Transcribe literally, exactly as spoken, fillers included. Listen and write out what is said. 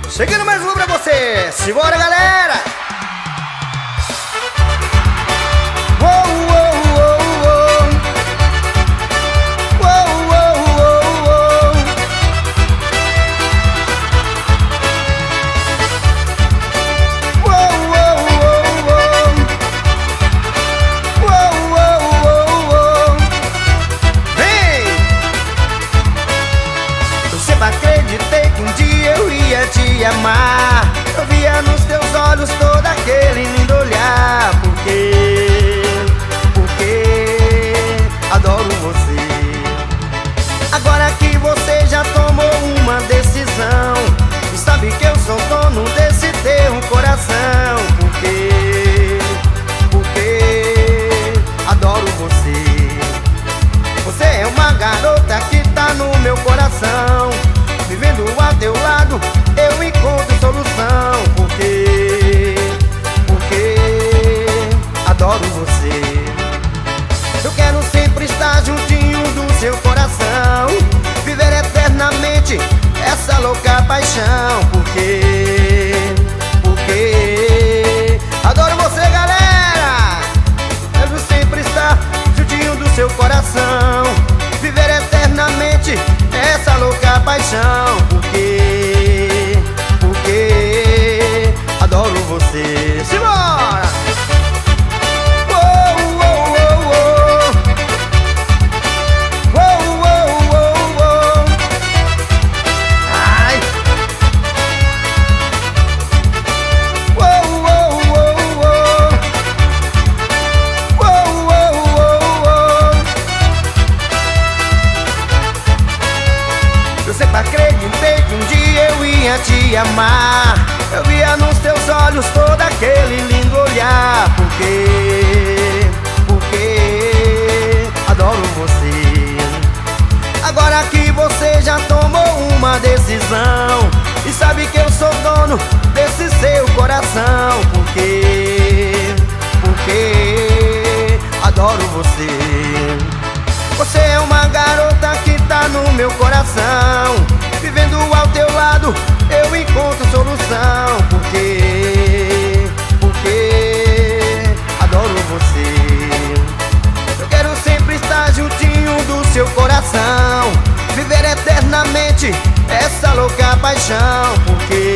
Chegando mais uma pra você. Simbora, galera. Uou, uou, uou, uou. Uou, uou, uou, uou. Uou, uou, uou, uou. Uou, uou, uou, uou. Vem! Eu sempre acreditei que um dia eu ia te amar. Eu via nos teus olhos todo aquele lindo olhar. Porque, porque adoro você. Agora que você já tomou uma decisão e sabe que eu sou dono desse teu coração. Porque, porque adoro você. Você é uma garota que tá no meu coração. Vivendo ao teu lado eu encontro solução. Porque, porque adoro você. Eu quero sempre estar juntinho do seu coração, viver eternamente essa louca paixão. Porque, porque adoro você, galera. Quero sempre estar juntinho do seu coração, viver eternamente essa louca paixão. Porque, porque adoro você. Simbora! Uou, uou, uou, uou. Uou, uou, uou, uou. Ai. Uou, uou, uou, uou. Uou, uou, uou, uou. Eu sempre acreditei que um dia eu ia te amar. Eu via nos teus olhos todo aquele lindo olhar. Porque, porque adoro você. Agora que você já tomou uma decisão e sabe que eu sou dono desse seu coração. Porque, porque adoro você. Você é uma garota que tá no meu coração. Vivendo ao teu lado eu encontro solução. Porque, porque adoro você. Eu quero sempre estar juntinho do seu coração, viver eternamente essa louca paixão. Porque